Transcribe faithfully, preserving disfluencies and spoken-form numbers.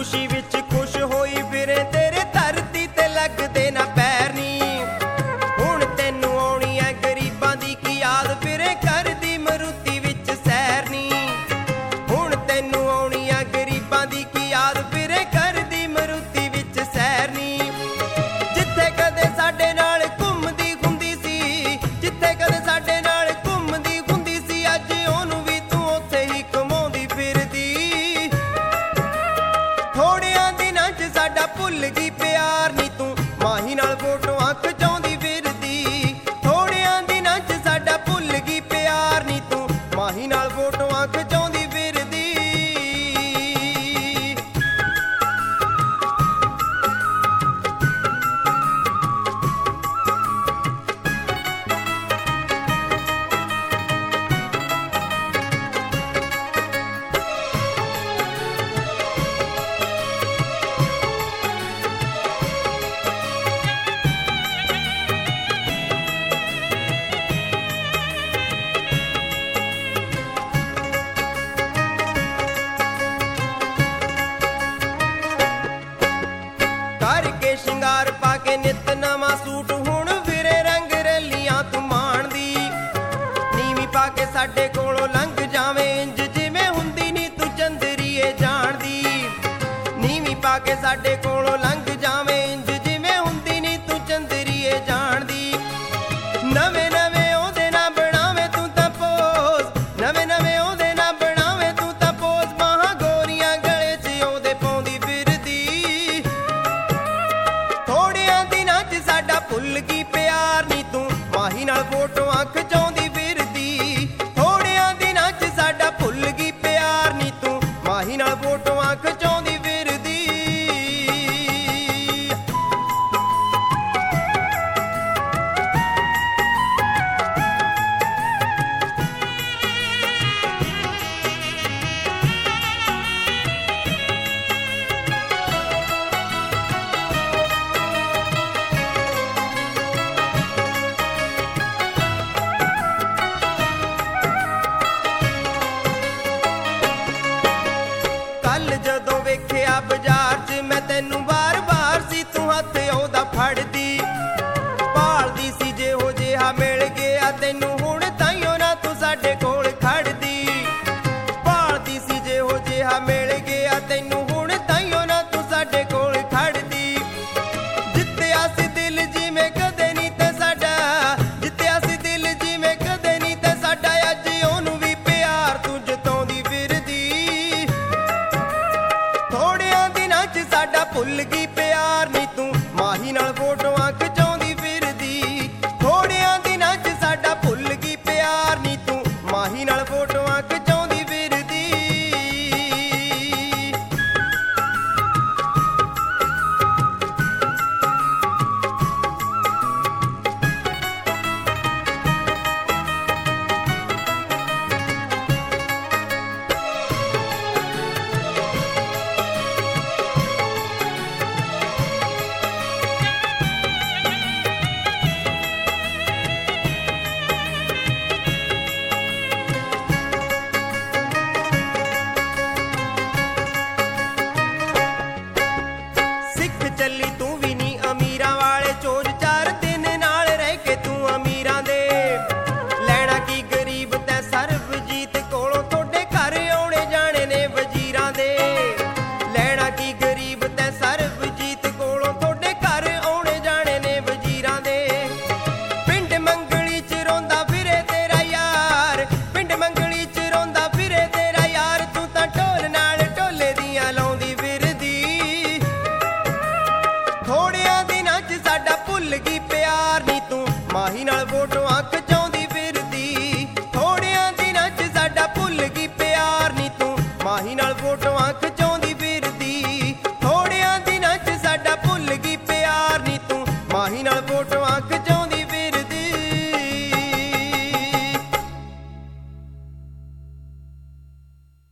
खुशी विच खुश होई फिरे तेरे धरती ते लगदे ना पैर नी। हुण तैनू आउणी ऐ गरीबां दी की याद फिरे करदी मरूती विच सैर नी। हुण तैनू आउणी ऐ गरीबां दी की याद फिरे करदी मरूती विच सैर नी। जिथे कदे साडे नाल घुमदी हुंदी सी, जिथे कदे साडे नाल घुमदी हुंदी सी, अज ओनू भी तू उत्थे ही घुमाउंदी फिरदी। थोड़ियां दिनां च साडा भुल गई प्यार नी, तू माही नाल फोटोआं खिचाउंदी फिरदी। थोड़ियां दिनां च साडा भुल गई प्यार नी, तू माही नाल फोटोआं खिचाउंदी फिरदी। करके शिंगार पाके नित नवां सूट हुण फिरे रंग रलियां तू माणदी। नीवी पाके साडे कोलों लंघ जावें इंज जिवें हुंदी नी तू चंदरीए जाणदी। नीवी पाके साडे कोलों लंघ जावें इंज जिवें हुंदी नी तू चंदरीए जाणदी। नवें नवें ओहदे नाल बनावें तू तां पोज, नवें नवें ओहदे नाल बनावें तू तां पोज, बाहां गोरियां गले च ओहदे पाउंदी फिरदी। थोड़ियां दिनां च साडा भुल गई प्यार नी, तू माही नाल फोटोआं खिचाउंदी फिरदी। थोड़ियां दिनां च साडा भुल गई प्यार नी, तू माही नाल फोटोआं खिचाउंदी फिरदी। कल जदों वेखिया बाजार च मैं तैनू बार बार सी, तू हत्थ ओहदा फड़दी। भालदी सी जेहो जिहा मिल गया तैनू हुण ताइयों ना तू साडे कोल खड़दी। भालदी सी जेहो जिहा मिल गया तैनू हुण ताइयों ना तू साडे कोल खड़दी। जित्तिया सी दिल जिवें कदे नी ते साडा, जित्तिया सी दिल जिवें कदे नी ते साडा, अज ओनू भी प्यार तू जताउंदी फिरदी। थोड़ियां दिनां च साडा भुल गई प्यार नी, तू माही नाल फोटोआं खिचाउंदी फिरदी। थोड़ियां दिनां च साडा भुल गई प्यार नी, तू माही नाल फोटोआं खिचाउंदी फिरदी। सिख चली तू भी नी अमीरां वाले चोज, चार दिन नाल रह के तू अमीरां दे। लैणा की गरीब तै सरबजीत कोलों, थोड़े घर आउणे जाणे ने वजीरां दे। लैणा की गरीब तै सरबजीत कोलों, थोड़े घर आउणे जाणे ने वजीरां दे। पिंड मंगली च रोंदा फिरे तेरा यार, पिंड मंगली च रोंदा फिरे तेरा यार, तू तां ढोल नाल ढोले दियां लाउंदी फिरदी। थोड़ियां दिनां च साडा भुल गई प्यार नी, तू माही नाल फोटोआं खिचाउंदी फिरदी। थोड़ियां दिनां च साडा भुल गई प्यार नी, तू माही नाल फोटोआं खिचाउंदी फिरदी। थोड़ियां दिनां च साडा भुल गई प्यार नी, तू माही नाल फोटोआं